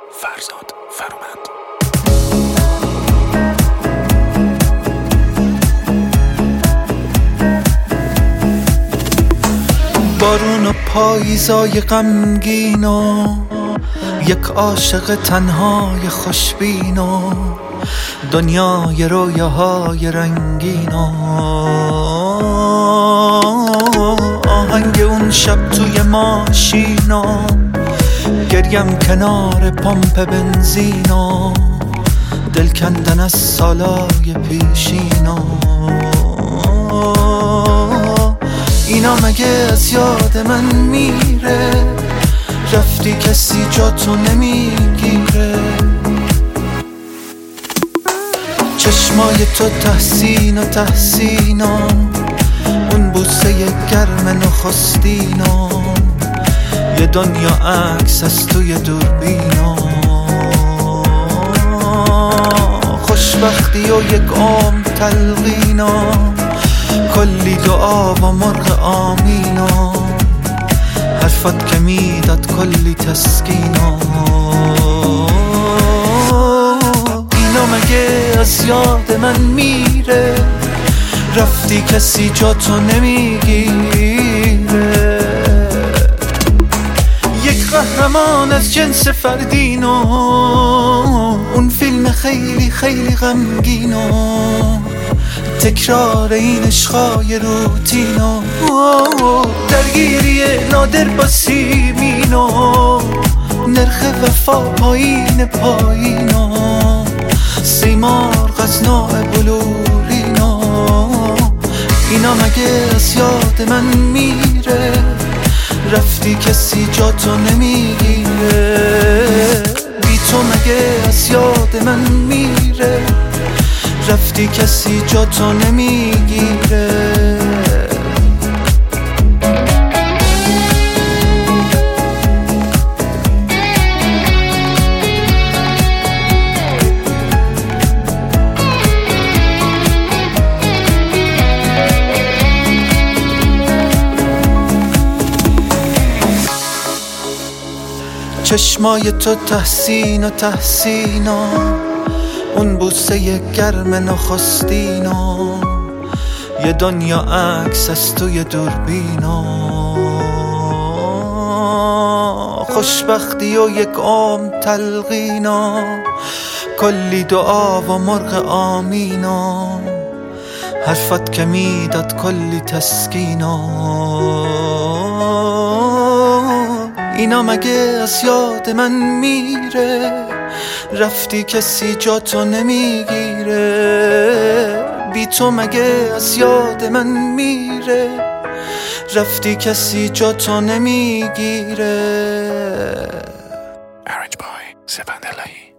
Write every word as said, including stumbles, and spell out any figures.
فرزاد فرومند. بارون و پاییزای غمگین و یک عاشق تنهای خوشبین و دنیای رویاهای رنگین و آهنگ اون شب توی ماشین و گریم کنار پمپ بنزین و دل کندن از سالای پیشین و اینا مگه از یاد من میره؟ رفتی کسی جاتو نمیگیره. چشمای تو تحسین و تحسینا، اون بوسه گرم نخستینا، یه دنیا عکس از توی دوربینا. خوشبختی و یک عمر تلقینا، کلی دعا و مرغ آمینا، حرفت که میداد کلی تسکینا. اینا مگه از یاد من میره؟ رفتی کسی جاتو نمیگیره. یک قهرمان از جنس فردینو، اون فیلم خیلی خیلی غمگینو، تکرار این عشقای روتینو، درگیری نادر با سیمینو، نرخ وفا پایین پایینو، سیمار غزناء بلورینو. اینا مگه از یاد من میره؟ رفتی کسی جاتو نمیگیره. بی تو مگه از یاد من میره؟ رفتی کسی جاتو نمیگیره. چشمای تو تحسین و تحسینا، اون بوسه گرم نخستینا، یه دنیا عکس از توی دوربینا. خوشبختی و یک عمر تلقینا، کلی دعا و مرغ آمینا، حرفت که میداد کلی تسکینا. اینا مگه از یاد من میره؟ رفتی کسی جاتو نمیگیره. بی تو مگه از یاد من میره؟ رفتی کسی جاتو نمیگیره. Arrange by سپند الهی.